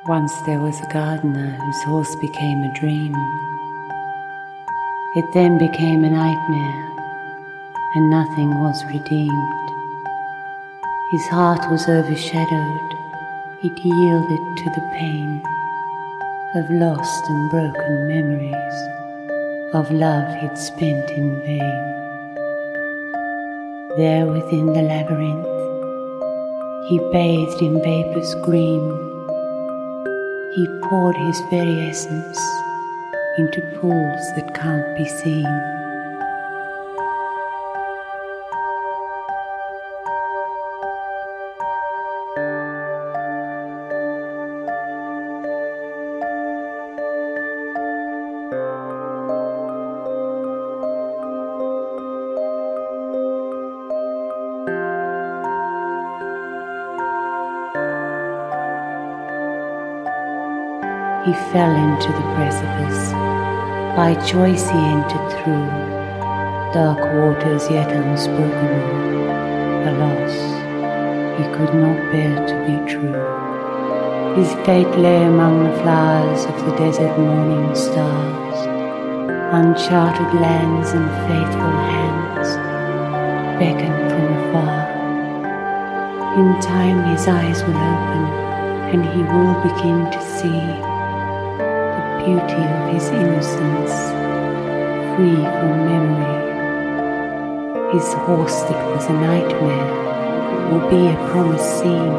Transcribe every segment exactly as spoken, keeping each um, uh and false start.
Once there was a gardener whose horse became a dream. It then became a nightmare, and nothing was redeemed. His heart was overshadowed, it yielded to the pain of lost and broken memories, of love he'd spent in vain. There within the labyrinth, he bathed in vapours green. He poured his very essence into pools that can't be seen. He fell into the precipice. By choice he entered through dark waters yet unspoken of. Alas, he could not bear to be true. His fate lay among the flowers of the desert morning stars. Uncharted lands and faithful hands beckon from afar. In time his eyes will open, and he will begin to see beauty of his innocence, free from memory. His horse that was a nightmare will be a promised scene.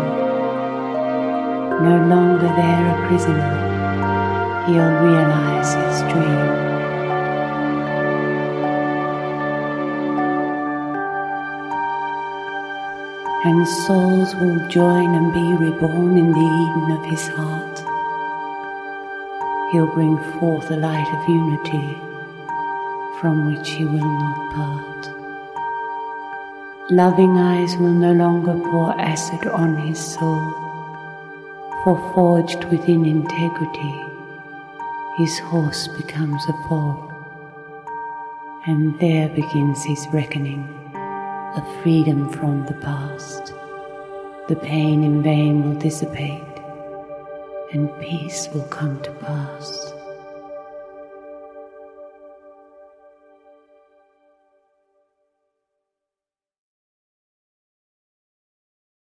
No longer there a prisoner, he'll realize his dream. And souls will join and be reborn in the Eden of his heart. He'll bring forth a light of unity from which he will not part. Loving eyes will no longer pour acid on his soul, for forged within integrity, his horse becomes a foal, and there begins his reckoning of freedom from the past. The pain in vain will dissipate, and peace will come to pass.